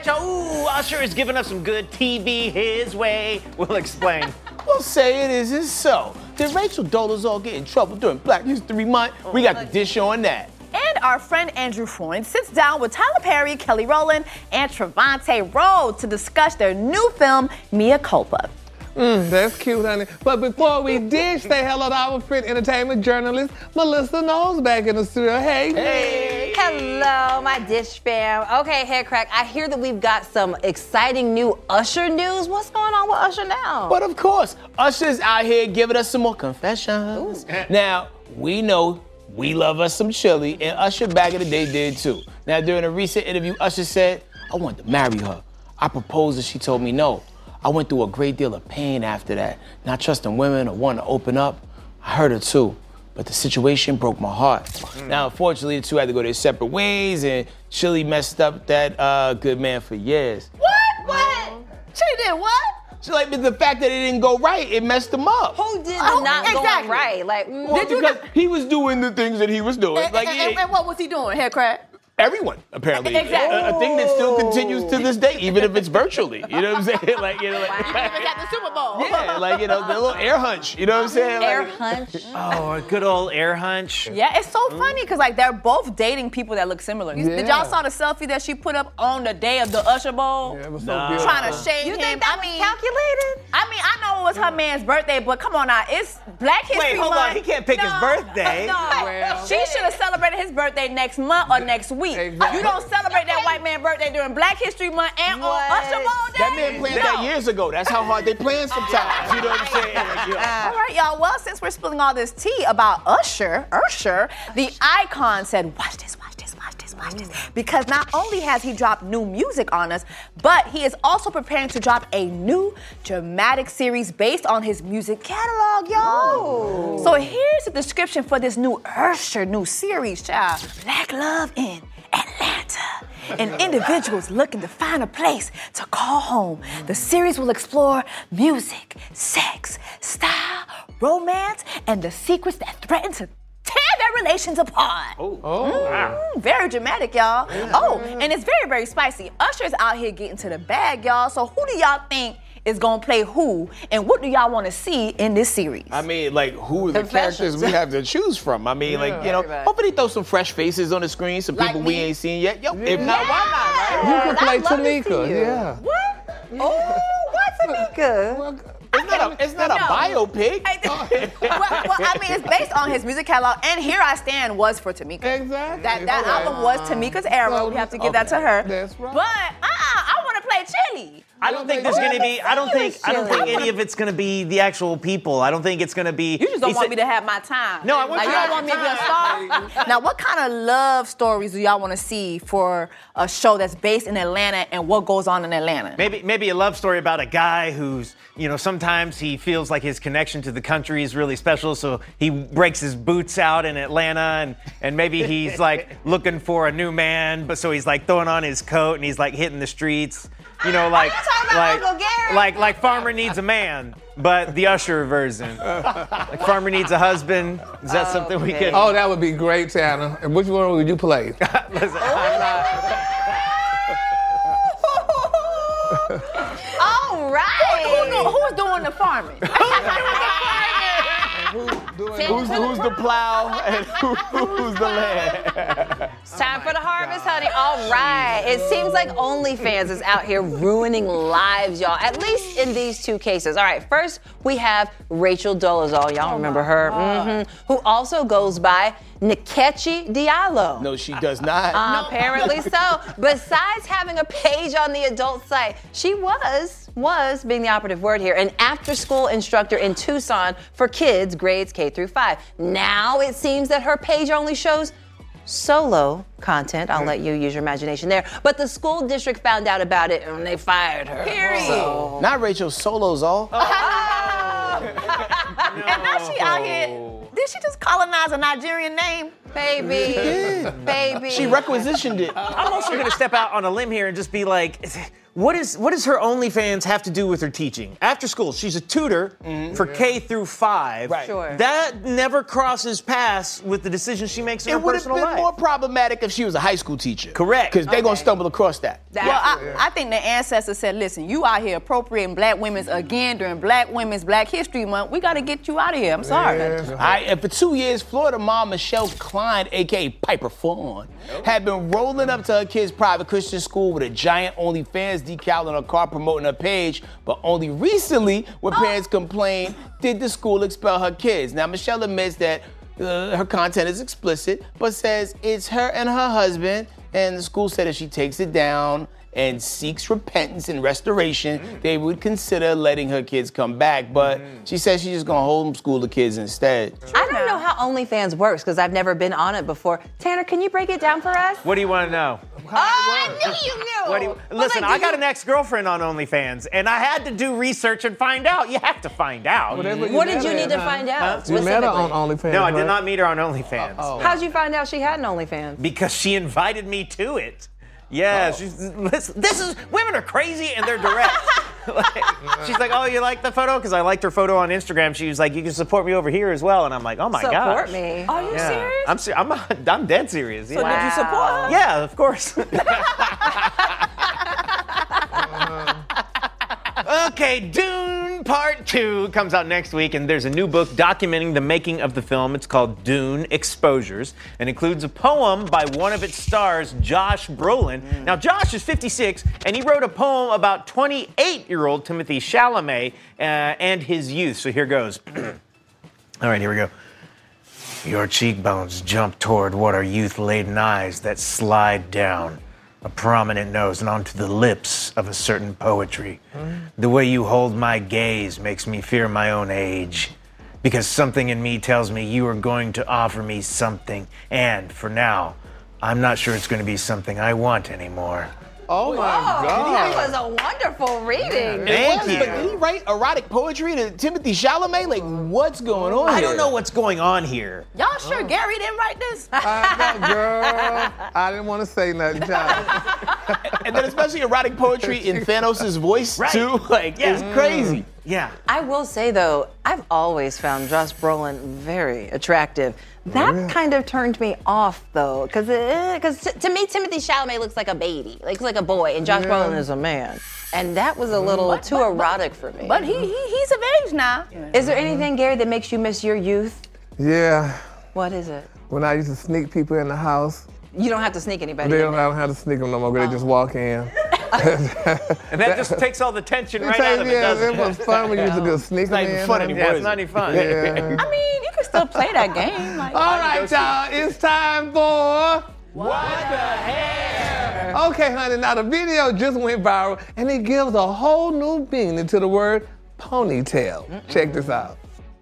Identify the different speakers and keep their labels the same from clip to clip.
Speaker 1: right, y'all. Ooh, Usher is giving us some good TV his way. We'll explain.
Speaker 2: We'll say it is so. Did Rachel Dolezal get in trouble during Black History Month? We got the dish on that.
Speaker 3: And our friend Andrew Freund sits down with Tyler Perry, Kelly Rowland, and Trevante Rhodes to discuss their new film, Mea Culpa.
Speaker 4: That's cute, honey. But before we dish, say hello to our friend entertainment journalist, Melissa Knowles, back in the studio. Hey.
Speaker 5: Hello, my Dish fam. Okay, Head Crack, I hear that we've got some exciting new Usher news. What's going on with Usher now?
Speaker 2: But of course, Usher's out here giving us some more confessions. Now, we know we love us some chili, and Usher back in the day did too. Now, during a recent interview, Usher said, I wanted to marry her. I proposed and she told me no. I went through a great deal of pain after that, not trusting women or wanting to open up. I hurt her too, but the situation broke my heart. Now, unfortunately, the two had to go their separate ways, and Chili messed up that good man for years.
Speaker 3: What? Chili did what?
Speaker 2: So, like, the fact that it didn't go right, it messed him up.
Speaker 5: Who did not
Speaker 3: exactly.
Speaker 5: go right? Like,
Speaker 2: Well, because he was doing the things that he was doing.
Speaker 3: And what was he doing, Head Crack?
Speaker 2: Everyone, apparently.
Speaker 3: Exactly.
Speaker 2: A thing that still continues to this day, even if it's virtually. You know what I'm saying? Like,
Speaker 3: Even if it's at the Super Bowl.
Speaker 2: Yeah, like, the little air hunch. You know what I'm saying?
Speaker 5: air
Speaker 2: Like,
Speaker 5: hunch.
Speaker 1: Oh, a good old air hunch.
Speaker 3: Yeah, it's so funny because like they're both dating people that look similar. Did y'all saw the selfie that she put up on the day of the Usher Bowl?
Speaker 4: Yeah, it was so beautiful.
Speaker 3: Trying to shade
Speaker 5: You
Speaker 3: him.
Speaker 5: think that was calculated?
Speaker 3: I mean, I know it was her man's birthday, but come on now, it's Black History
Speaker 1: Wait, hold
Speaker 3: Month.
Speaker 1: on. He can't pick his birthday.
Speaker 3: No,
Speaker 4: Well.
Speaker 3: she should have celebrated his birthday next month or next week.
Speaker 4: Exactly.
Speaker 3: You don't celebrate that white man's birthday during Black History Month and on
Speaker 5: What?
Speaker 3: Usher Bowl day.
Speaker 2: that man planned that years ago. That's how hard they plan sometimes. You know what I'm saying? Like,
Speaker 3: All right, y'all. Well, since we're spilling all this tea about Usher, the icon said, watch this. Because not only has he dropped new music on us, but he is also preparing to drop a new dramatic series based on his music catalog, y'all. So here's the description for this new Usher new series, child. Black love in Atlanta. And individuals looking to find a place to call home. The series will explore music, sex, style, romance, and the secrets that threaten to tear their relations apart. Very dramatic, y'all. And it's very, very spicy. Usher's out here getting to the bag, y'all. So who do y'all think is gonna play who, and what do y'all want to see in this series?
Speaker 2: I mean, like, who are the characters we have to choose from? I mean, hopefully throw some fresh faces on the screen, some people we ain't seen yet. Yo, if not, why not, right?
Speaker 4: You can play
Speaker 5: I'd love to see
Speaker 4: Tamika.
Speaker 5: you.
Speaker 4: Yeah.
Speaker 5: What? Oh, what's Tamika?
Speaker 2: It's not a biopic.
Speaker 3: well, I mean, it's based on his music catalog, and Here I Stand was for Tamika.
Speaker 4: Exactly.
Speaker 3: That album was Tamika's era. We have to give that to her.
Speaker 4: That's right.
Speaker 3: But I want to play Chili.
Speaker 1: I don't think there's gonna be. I don't think any of it's gonna be the actual people. I don't think it's gonna be.
Speaker 3: You just don't want me to have my time.
Speaker 1: No, I want
Speaker 3: you
Speaker 1: you to
Speaker 3: don't
Speaker 1: have
Speaker 3: want me to be
Speaker 1: your
Speaker 3: a star. Now, what kind of love stories do y'all want to see for a show that's based in Atlanta and what goes on in Atlanta?
Speaker 1: Maybe a love story about a guy who's, sometimes he feels like his connection to the country is really special, so he breaks his boots out in Atlanta, and maybe he's like looking for a new man, but so he's like throwing on his coat and he's like hitting the streets. Like Farmer Needs a Man, but the Usher version. Like Farmer Needs a Husband. Is that something we can?
Speaker 4: Oh, that would be great, Tanner. And which one would you play?
Speaker 1: Listen,
Speaker 5: All right.
Speaker 3: Who's doing the farming?
Speaker 2: Who's the plow and who's the land?
Speaker 5: It's time for the harvest, honey. All right. It seems like OnlyFans is out here ruining lives, y'all. At least in these two cases. All right. First, we have Rachel Dolezal. Y'all remember her? Who also goes by Nkechi Diallo.
Speaker 2: No, she does not.
Speaker 5: Apparently so. Besides having a page on the adult site, she was being the operative word here, an after-school instructor in Tucson for kids grades K through 5. Now it seems that her page only shows solo content. I'll let you use your imagination there. But the school district found out about it and they fired her.
Speaker 3: Period.
Speaker 5: So.
Speaker 2: Not Rachel Solo's all.
Speaker 3: And now she out here. Did she just colonize a Nigerian name?
Speaker 5: Baby.
Speaker 2: She requisitioned it.
Speaker 1: I'm also going to step out on a limb here and just be like, what does her OnlyFans have to do with her teaching? After school, she's a tutor for K through 5.
Speaker 2: Right.
Speaker 5: Sure.
Speaker 1: That never crosses paths with the decisions she makes in her
Speaker 2: It would have
Speaker 1: personal
Speaker 2: been
Speaker 1: life.
Speaker 2: more problematic if she was a high school teacher.
Speaker 1: Correct.
Speaker 2: Because they're going to stumble across that.
Speaker 3: Well, I think the ancestors said, listen, you out here appropriating black women's again during Black History Month. We got to get you out of here. I'm sorry.
Speaker 2: All right, and for 2 years, Florida mom Michelle Klein, a.k.a. Piper Fawn, had been rolling up to her kid's private Christian school with a giant OnlyFans decal on her car promoting her page, but only recently, when parents complained, did the school expel her kids. Now, Michelle admits that her content is explicit, but says it's her and her husband, and the school said if she takes it down and seeks repentance and restoration, they would consider letting her kids come back. But she says she's just gonna homeschool the kids instead.
Speaker 5: I don't know how OnlyFans works because I've never been on it before. Tanner, can you break it down for us?
Speaker 1: What do you want to know?
Speaker 5: Oh, I knew you knew.
Speaker 1: Listen, I got an ex-girlfriend on OnlyFans, and I had to do research and find out. You have to find out.
Speaker 5: What did you need to find out?
Speaker 4: You met her on
Speaker 5: specifically?
Speaker 4: OnlyFans.
Speaker 1: No, I did
Speaker 4: right?
Speaker 1: not meet her on OnlyFans.
Speaker 5: How'd you find out she had an OnlyFans?
Speaker 1: Because she invited me to it. Yeah, women are crazy and they're direct. She's like, oh, you like the photo? Because I liked her photo on Instagram. She was like, you can support me over here as well. And I'm like, oh my gosh.
Speaker 5: Support me.
Speaker 3: Are you serious?
Speaker 1: I'm dead serious.
Speaker 3: So did you support her?
Speaker 1: Yeah, of course. Okay, Dune Part 2 comes out next week, and there's a new book documenting the making of the film. It's called Dune Exposures, and includes a poem by one of its stars, Josh Brolin. Now, Josh is 56, and he wrote a poem about 28-year-old Timothée Chalamet and his youth. So here goes. All right, here we go. Your cheekbones jump toward what are youth-laden eyes that slide down a prominent nose and onto the lips of a certain poetry. The way you hold my gaze makes me fear my own age, because something in me tells me you are going to offer me something, and for now, I'm not sure it's going to be something I want anymore.
Speaker 4: Oh my
Speaker 5: That
Speaker 4: God.
Speaker 5: was a wonderful reading.
Speaker 1: Thank
Speaker 2: But
Speaker 1: you.
Speaker 2: did he write erotic poetry to Timothée Chalamet? Like, what's going on
Speaker 1: I
Speaker 2: here?
Speaker 1: don't know what's going on here.
Speaker 3: Y'all sure Gary didn't write this?
Speaker 4: Girl, I didn't want to say nothing, John.
Speaker 2: And then especially erotic poetry in Thanos' voice,
Speaker 1: Right.
Speaker 2: too. Like, it's crazy.
Speaker 1: Yeah.
Speaker 5: I will say though, I've always found Josh Brolin very attractive. That kind of turned me off though, because to me Timothée Chalamet looks like a baby, like a boy, and Josh Brolin is a man, and that was a little too erotic for me.
Speaker 3: But he's of age now.
Speaker 5: Is there anything, Gary, that makes you miss your youth?
Speaker 4: Yeah,
Speaker 5: What is it?
Speaker 4: when I used to sneak people in the house,
Speaker 5: You don't have to sneak anybody.
Speaker 4: I
Speaker 5: in
Speaker 4: don't
Speaker 5: there.
Speaker 4: have to sneak them no more. They just walk in.
Speaker 1: And that just takes all the tension right out of it, doesn't
Speaker 4: it was fun when you used to just sneak
Speaker 2: It's not
Speaker 4: them
Speaker 2: even
Speaker 4: in.
Speaker 2: fun
Speaker 4: honey.
Speaker 2: anymore.
Speaker 1: Yeah, it's not any fun.
Speaker 4: Yeah.
Speaker 3: I mean, you can still play that game. Like,
Speaker 4: All right, y'all, it's time for What the Hair? Okay, honey, now the video just went viral, and it gives a whole new meaning to the word ponytail. Check this out.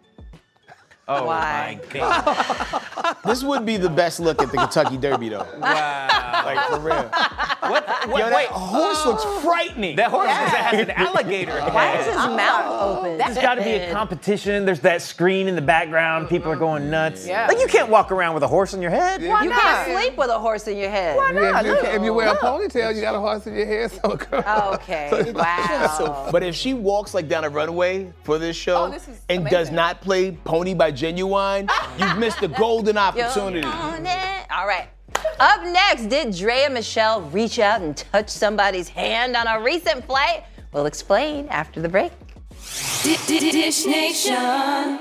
Speaker 1: Oh
Speaker 5: Why?
Speaker 1: my God.
Speaker 2: This would be the best look at the Kentucky Derby, though.
Speaker 1: Wow.
Speaker 2: Like, for real.
Speaker 1: Yo,
Speaker 2: That horse looks frightening.
Speaker 1: That horse has an alligator head.
Speaker 5: Why is his mouth open?
Speaker 1: There's got to be a competition. There's that screen in the background. People are going nuts.
Speaker 3: Yeah.
Speaker 1: Like, you can't walk around with a horse on your head.
Speaker 3: why
Speaker 5: You
Speaker 3: not?
Speaker 5: can't sleep with a horse in your head.
Speaker 3: Why not?
Speaker 4: If you wear a
Speaker 3: Look.
Speaker 4: ponytail, you got a horse in your hair, so
Speaker 5: Okay. Wow.
Speaker 2: But if she walks like down a runway for this show
Speaker 3: Oh, this is
Speaker 2: and does
Speaker 3: amazing.
Speaker 2: not play Pony by Genuine, you've missed a golden opportunity.
Speaker 5: All right. Up next, did Drea Michelle reach out and touch somebody's hand on a recent flight? We'll explain after the break.
Speaker 6: Dish Nation.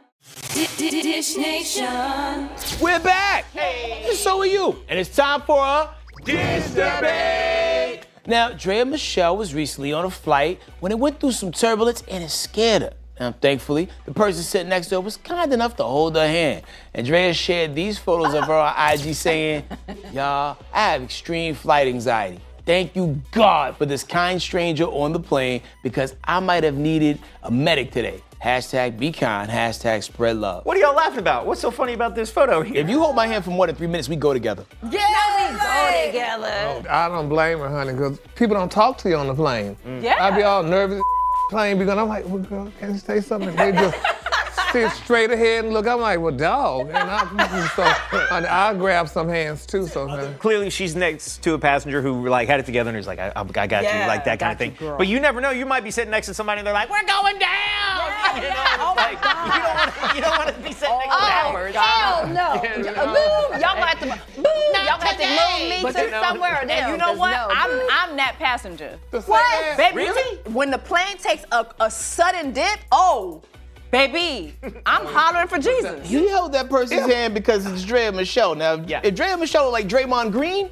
Speaker 6: Dish Nation.
Speaker 2: We're back. And so are you. And it's time for a Dish Debate. Now, Drea Michelle was recently on a flight when it went through some turbulence and it scared her. Now, thankfully, the person sitting next to her was kind enough to hold her hand. And Drea shared these photos of her on IG saying, y'all, I have extreme flight anxiety. Thank you, God, for this kind stranger on the plane because I might have needed a medic today. Hashtag be kind, hashtag spread love.
Speaker 1: What are y'all laughing about? What's so funny about this photo here?
Speaker 2: If you hold my hand for more than 3 minutes, we go together.
Speaker 5: Go together.
Speaker 4: I don't blame her, honey, because people don't talk to you on the plane.
Speaker 3: Yeah.
Speaker 4: I be all nervous, plane be going, I'm like, well, girl, can you say something? They just sit straight ahead and look. I'm like, well, dog. And I'll grab some hands too sometimes.
Speaker 1: Clearly, she's next to a passenger who like had it together and is like, I got you, like that kind of thing. But you never know. You might be sitting next to somebody and they're like, we're going down. You don't want to be sitting next to that person.
Speaker 5: Hell no. Y'all gonna have to move me to somewhere or
Speaker 3: And you know what? I'm that passenger.
Speaker 4: What?
Speaker 3: Baby, really? When the plane takes a sudden dip, baby, I'm hollering for Jesus.
Speaker 2: He held that person's hand because it's Dre and Michelle. Now, if Dre and Michelle were like Draymond Green,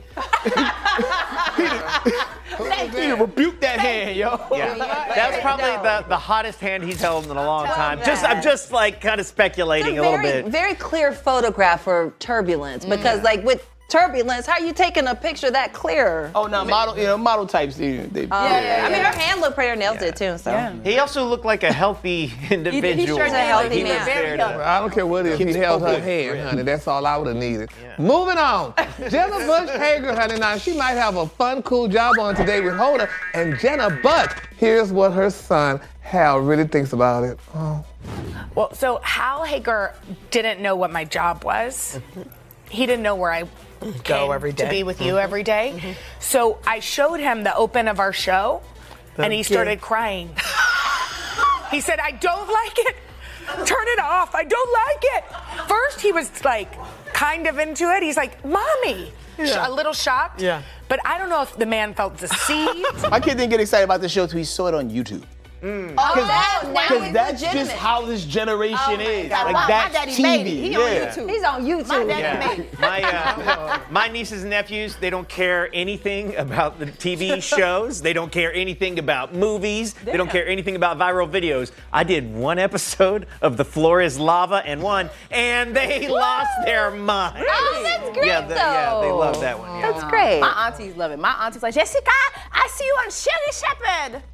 Speaker 2: he'd rebuke that hand, yo.
Speaker 1: Yeah. That's probably the hottest hand he's held in a long time. I'm just like kind of speculating a little bit.
Speaker 5: Very clear photograph for turbulence because like with turbulence, how are you taking a picture that clear?
Speaker 2: Oh no, model types. They
Speaker 5: I mean, her hand looked pretty. Her nails did too. So
Speaker 1: He also looked like a healthy individual.
Speaker 5: He sure is a healthy
Speaker 1: He was
Speaker 5: man.
Speaker 1: there to-
Speaker 4: I don't care what it is. He held her hand, honey. That's all I would have needed. Moving on. Jenna Bush Hager, honey. Now, she might have a fun, cool job on today with Hoda and Jenna, but here's what her son, Hal, really thinks about it. Oh.
Speaker 7: Well, so Hal Hager didn't know what my job was. He didn't know where I go every day to be with you every day. So I showed him the open of our show, and he started crying. He said, I don't like it. Turn it off. I don't like it. First, he was like kind of into it. He's like, Mommy. A little shocked. Yeah. But I don't know if the man felt deceived.
Speaker 2: My kid didn't get excited about the show until he saw it on YouTube. Because that's just how this generation is. Like that's
Speaker 3: daddy
Speaker 2: TV.
Speaker 3: made it. He on YouTube.
Speaker 5: He's on YouTube.
Speaker 3: My daddy made it.
Speaker 1: My nieces and nephews, they don't care anything about the TV shows. They don't care anything about movies. They don't care anything about viral videos. I did one episode of The Floor is Lava and they lost their mind.
Speaker 5: Oh, that's great, though.
Speaker 1: They love that one. Yeah.
Speaker 5: That's great.
Speaker 3: My aunties love it. My auntie's like, Jessica, I see you on Shelly Shepherd.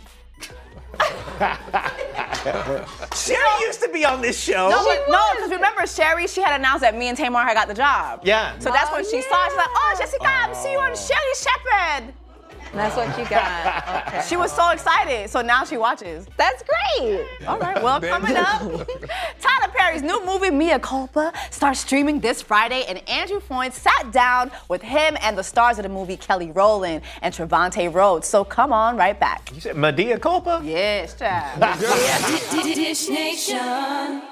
Speaker 1: Sherry used to be on this show.
Speaker 3: No, because remember, Sherry, she had announced that me and Tamar had got the job.
Speaker 1: Yeah.
Speaker 3: So that's when she saw it. She's like, Jessica, I see you on Shelly Shepherd.
Speaker 5: That's what you got. Okay.
Speaker 3: She was so excited, so now she watches.
Speaker 5: That's great.
Speaker 3: All right, well, coming up, Tyler Perry's new movie, Mea Culpa, starts streaming this Friday, and Andrew Foynes sat down with him and the stars of the movie, Kelly Rowland and Trevante Rhodes. So come on right back.
Speaker 1: You said Mea Culpa?
Speaker 3: Yes, child.
Speaker 6: Dish Nation.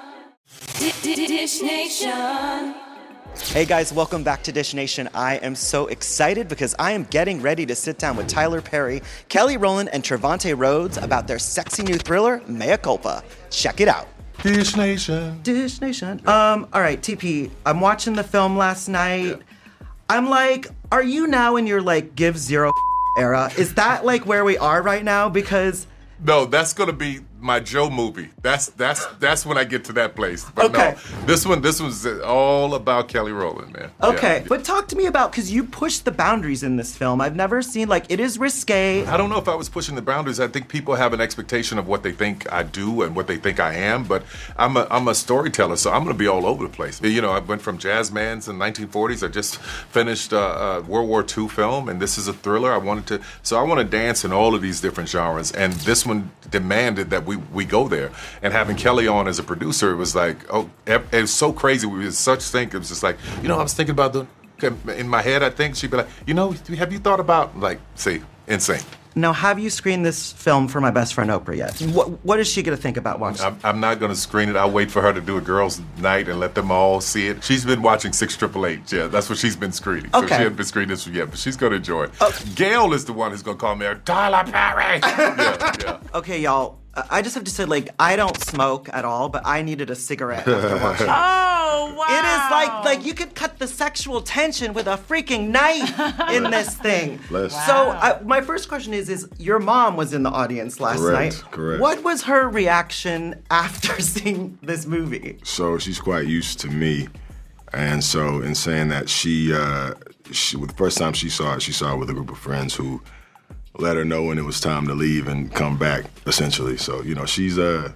Speaker 6: Dish Nation.
Speaker 8: Hey guys, welcome back to Dish Nation. I am so excited because I am getting ready to sit down with Tyler Perry, Kelly Rowland, and Trevante Rhodes about their sexy new thriller, Mea Culpa. Check it out.
Speaker 9: Dish Nation.
Speaker 8: Dish Nation. All right, TP, I'm watching the film last night. I'm like, are you now in your like give zero era? Is that like where we are right now? Because
Speaker 9: No, that's gonna be my Joe movie. That's when I get to that place. But
Speaker 8: Okay.
Speaker 9: no, this one's all about Kelly Rowland, man.
Speaker 8: Okay,
Speaker 9: Yeah.
Speaker 8: but talk to me about, because you pushed the boundaries in this film. I've never seen, like, it is risque.
Speaker 9: I don't know if I was pushing the boundaries. I think people have an expectation of what they think I do and what they think I am, but I'm a storyteller, so I'm going to be all over the place. You know, I went from jazz bands in the 1940s. I just finished a World War II film, and this is a thriller. I want to dance in all of these different genres, and this one demanded that we go there. And having Kelly on as a producer, it was like, it was so crazy. We was such think. It was just like, I was thinking about in my head, I think she'd be like, have you thought about, like, say, NSYNC?
Speaker 8: Now, have you screened this film for my best friend Oprah yet? What is she going to think about watching it?
Speaker 9: I'm not going to screen it. I'll wait for her to do a girls' night and let them all see it. She's been watching 688. Yeah, that's what she's been screening. So
Speaker 8: Okay.
Speaker 9: she hasn't been screening this yet, but she's going to enjoy it. Gail is the one who's going to call me Tyler Perry. yeah.
Speaker 8: Okay, y'all. I just have to say, like, I don't smoke at all, but I needed a cigarette after watching it.
Speaker 7: Oh, wow.
Speaker 8: It is like you could cut the sexual tension with a freaking knife in this thing. So my first question is your mom was in the audience last night.
Speaker 10: Correct.
Speaker 8: What was her reaction after seeing this movie?
Speaker 10: So she's quite used to me. And so in saying that, she the first time she saw it with a group of friends who let her know when it was time to leave and come back, essentially. So, she's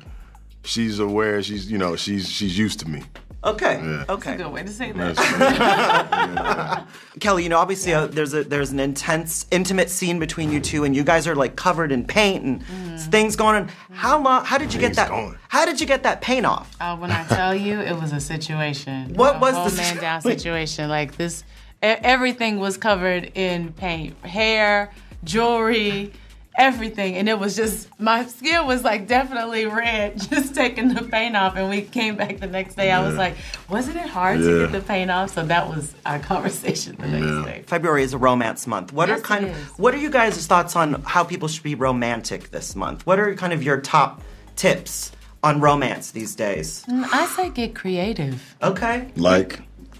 Speaker 10: aware, she's used to me.
Speaker 8: Okay.
Speaker 10: Yeah.
Speaker 8: Okay.
Speaker 7: Good way to say that.
Speaker 8: Kelly, obviously there's an intense, intimate scene between you two, and you guys are like covered in paint and things going on. How did you get that? How did you get that paint off?
Speaker 11: When I tell you, it was a situation.
Speaker 8: What was
Speaker 11: the man down situation? Like this, everything was covered in paint, hair, jewelry. Everything, and it was just, my skin was like definitely red just taking the paint off, and we came back the next day. I was like, wasn't it hard to get the paint off? So that was our conversation the next day.
Speaker 8: February is a romance month. What are you guys' thoughts on how people should be romantic this month? What are kind of your top tips on romance these days?
Speaker 11: I say get creative.
Speaker 8: Okay.
Speaker 10: Like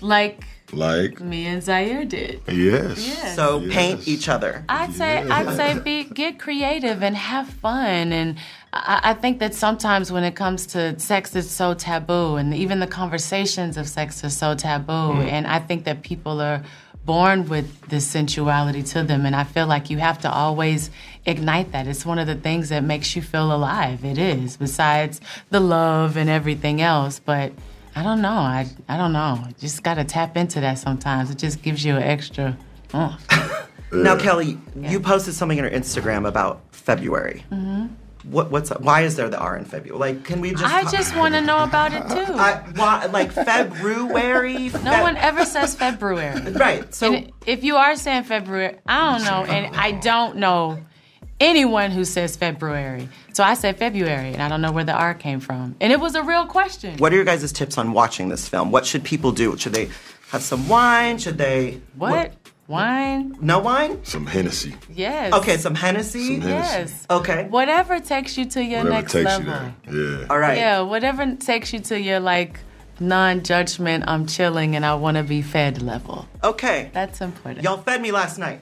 Speaker 11: me and Zaire did.
Speaker 10: Yes.
Speaker 8: So paint each other.
Speaker 11: I'd say get creative and have fun. And I think that sometimes when it comes to sex, it's so taboo, and even the conversations of sex are so taboo. And I think that people are born with this sensuality to them, and I feel like you have to always ignite that. It's one of the things that makes you feel alive. It is, besides the love and everything else. But I don't know. I don't know. You just got to tap into that sometimes. It just gives you an extra.
Speaker 8: Now, Kelly, you posted something on your Instagram about February. What's up? Why is there the R in February? Like, can we just?
Speaker 11: I just want to know about it too.
Speaker 8: Why, like February?
Speaker 11: No one ever says February.
Speaker 8: Right. So
Speaker 11: and if you are saying February, I don't know, and I don't know anyone who says February. So I said February, and I don't know where the R came from. And it was a real question.
Speaker 8: What are your guys' tips on watching this film? What should people do? Should they have some wine? Should they...
Speaker 11: What? Wine?
Speaker 8: No wine?
Speaker 10: Some Hennessy.
Speaker 11: Yes.
Speaker 8: Okay, some Hennessy?
Speaker 11: Yes.
Speaker 8: Okay.
Speaker 11: Whatever takes you to your next level.
Speaker 10: Yeah.
Speaker 8: All right.
Speaker 11: Yeah, whatever takes you to your, like, non-judgment, I'm chilling and I want to be fed level.
Speaker 8: Okay.
Speaker 11: That's important.
Speaker 8: Y'all fed me last night.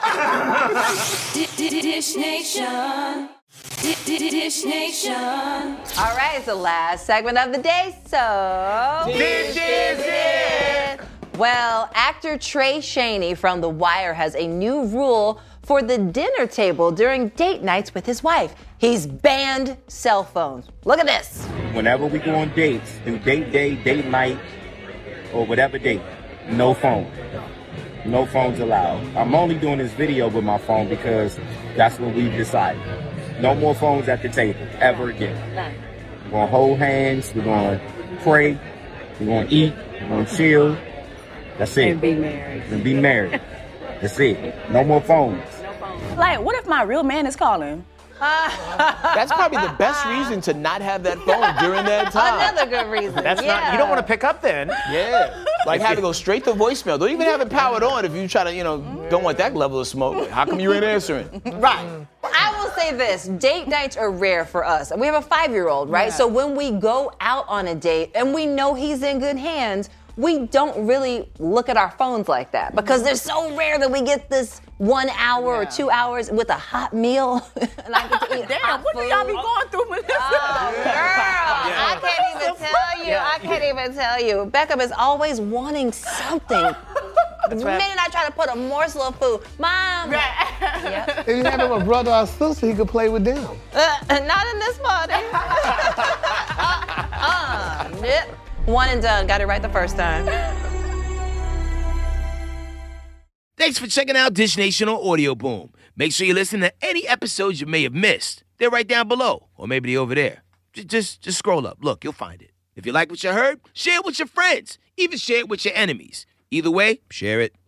Speaker 6: Dish Nation. Dish Nation.
Speaker 5: All right, it's the last segment of the day, so...
Speaker 2: This is it!
Speaker 5: Well, actor Trey Shaney from The Wire has a new rule for the dinner table during date nights with his wife. He's banned cell phones. Look at this.
Speaker 12: Whenever we go on dates, do date day, date night, or whatever date, no phone. No phones allowed. I'm only doing this video with my phone because that's what we've decided. No more phones at the table, ever again. We're going to hold hands, we're going to pray, we're going to eat, we're going to chill. That's it.
Speaker 11: And be married.
Speaker 12: And be married. That's it. No more phones.
Speaker 3: Like, what if my real man is calling?
Speaker 2: That's probably the best reason to not have that phone during that time.
Speaker 5: Another good reason.
Speaker 1: That's not, you don't want to pick up then.
Speaker 2: Yeah. Like have it go straight to voicemail. Don't even have it powered on if you try to, don't want that level of smoke. How come you ain't answering?
Speaker 5: Right. I will say this, date nights are rare for us. We have a 5-year-old, right? Yeah. So when we go out on a date and we know he's in good hands, we don't really look at our phones like that because they're so rare that we get this 1 hour or 2 hours with a hot meal. And I get to eat
Speaker 3: Damn, what do y'all be going through with this?
Speaker 5: Oh, girl, I can't even tell you. I can't even tell you. Beckham is always wanting something. The minute I try to put a morsel of food, Mom.
Speaker 4: If you had him a brother or sister, he could play with them.
Speaker 5: Not in this party. Yep. One and done. Got it right the first time.
Speaker 2: Thanks for checking out Dish Nation on Audio Boom. Make sure you listen to any episodes you may have missed. They're right down below, or maybe they're over there. Just scroll up. Look, you'll find it. If you like what you heard, share it with your friends. Even share it with your enemies. Either way, share it.